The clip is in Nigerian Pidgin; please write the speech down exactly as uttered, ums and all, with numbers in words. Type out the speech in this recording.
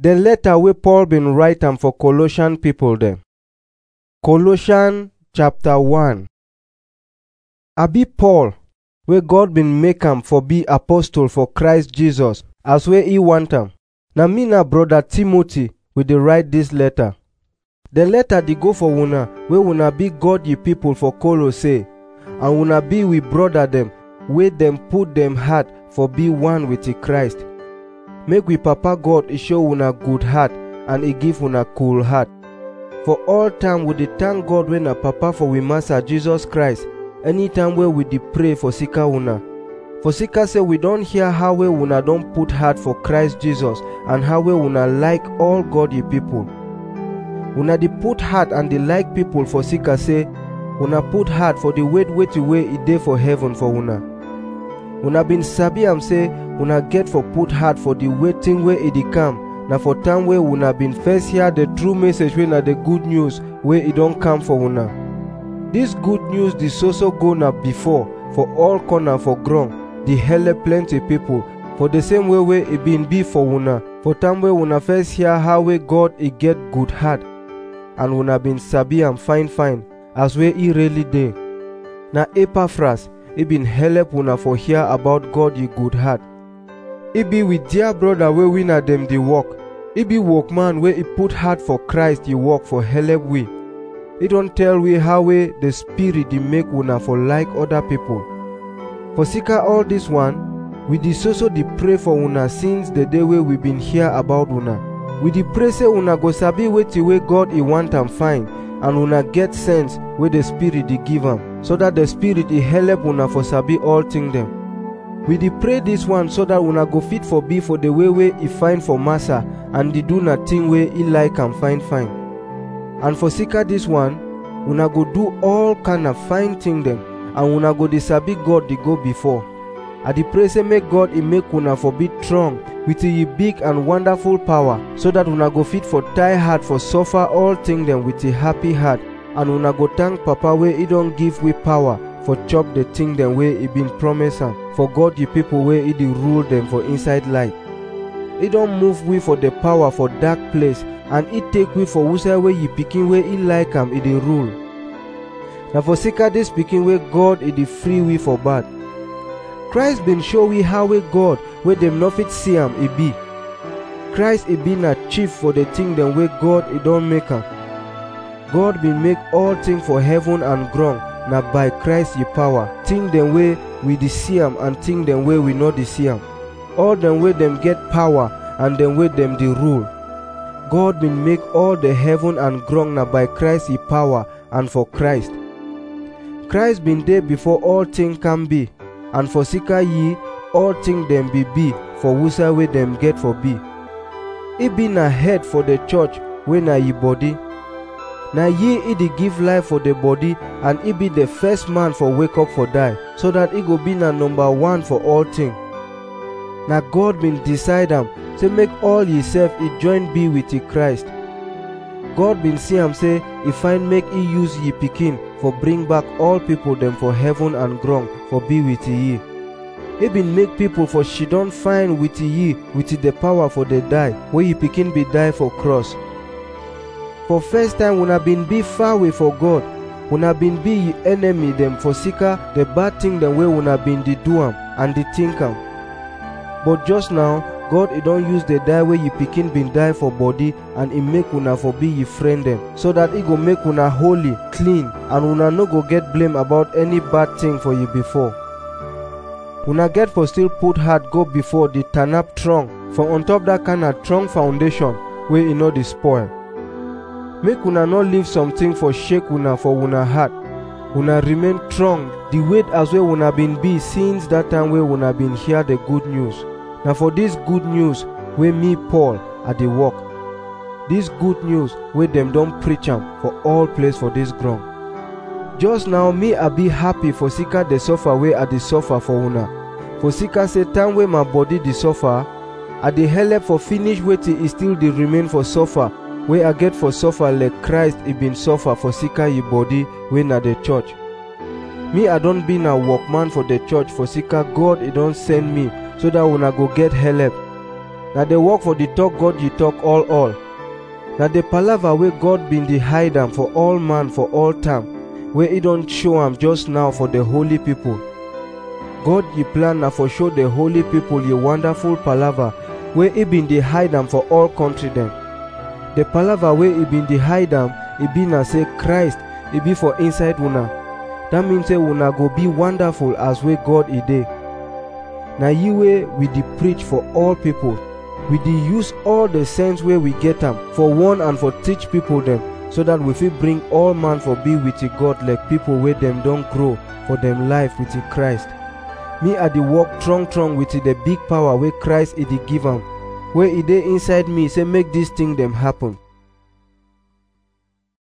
The letter wey Paul bin write am for Colossian people dem. Colossians chapter one. I be Paul, wey God bin make am for be apostle for Christ Jesus, as wey he want am. Na me na brother Timothy we dey write dis letter. The letter dey go for una wey una be God ye people for Colossae, and una be we brother dem wey dem put dem heart for be one with the Christ. Make we Papa God he show una good heart and he give una cool heart. For all time we dey thank God wey na Papa for we Master Jesus Christ, anytime wey we dey pray for sika una. For sika say we don hear how wey una don put heart for Christ Jesus and how wey una like all God ye people. Una dey put heart and dey like people for sika say una put heart for the wait waiting way e dey for heaven for una. Una been sabi am say una get for put heart for the waiting way e dey come, na for time wey una been first hear the true message wey na the good news wey e don come for una. This good news dey so so go na before for all corner for ground, dey help plenty people for the same way wey e been be for una for time wey una first hear how wey God e get good heart, and una been sabi am fine fine as wey e really dey. Na Epaphras he been help una for hear about God ye good heart. He be with dear brother wey we na dem dey work. He be workman wey he put heart for Christ ye work for help we. He don tell we how wey the spirit dey make una for like other people. For sika all this one, we dey so so dey pray for una since the day wey we been hear about una. We dey pray say una go sabi wetin wey God he want am fine, and una get sense wey the spirit dey give am, so that the spirit he help una for sabi all thing dem. We dey pray this one so that una go fit for be for the way wey he find for Massa and dey do na thing wey he like am fine fine. And for sika this one, una go do all kind of fine thing dem, and una go dey sabi God dey go before. I dey pray say make God he make una for be strong with ye big and wonderful power, so that una go fit for tie heart for suffer all thing dem with a happy heart, and una go thank Papa wey he don give we power for chop the thing dem wey he been promise am for God ye people wey he dey rule dem for inside light. He don move we for the power for dark place, and he take we for whoso wey ye pikin wey he like am he dey rule. Na for sika this pikin wey God he dey free we for bad. Christ been show we how wey God wey dem no fit see am he be. Christ he be na chief for the thing dem wey God he don make am. God been make all things for heaven and ground na by Christ ye power. Thing dem wey we dey see am and thing dem wey we no dey see am. All dem wey dem get power and dem wey dem dey rule. God been make all the heaven and ground na by Christ ye power and for Christ. Christ been dey before all thing can be, and for sika ye all thing dem be be for whoso wey dem get for be. He be na head for the church wey na ye body. Na ye he dey give life for the body, and he be the first man for wake up for die, so that he go be na number one for all thing. Na God been decide am say make all ye sef he join be with ye Christ. God been see am say he find make he use ye pikin for bring back all people dem for heaven and ground for be with ye. He been make people for she don find with ye with the power for the die wey ye pikin be die for cross. For first time una been be far away for God, una been be ye enemy dem for sika the bad thing dem wey una been dey do am and dey think am. But just now God he don use the die wey ye pikin been die for body, and he make una for be ye friend dem, so that he go make una holy, clean, and una no go get blame about any bad thing for ye before. Una get for still put heart go before the turn up strong for on top that kind of strong foundation wey e no dey spoil. Make una no leave something for shake una for una heart. Una remain strong the weight as wey una been be since that time wey una been hear the good news. Na for this good news wey me Paul I dey work. This good news wey dem don preach am for all place for this ground. Just now me I be happy for sika the suffer wey I dey suffer for una. For sika say time wey my body dey suffer, I dey help for finish wetin e still dey remain for suffer wey I get for suffer like Christ he been suffer for sika ye body wey na the church. Me I don be na workman for the church for sika God he don send me so that una go get help. Na the work for the talk God you talk all all. Na the palava wey God bin dey hide am for all man for all time, wey he don show am just now for the holy people. God ye plan na for show the holy people ye wonderful palava wey he bin dey hide am for all country dem. The palava wey he bin dey hide am, e be na say Christ e be for inside una. That mean say una go be wonderful as wey God e dey. Na ye wey we dey preach for all people. We dey use all the sense wey we get am for warn and for teach people dem, so that we fit bring all man for be with God like people wey dem don grow for dem life with Christ. Me I dey work strong strong with the big power wey Christ e dey give am, wey e dey inside me say make dis thing dem happen.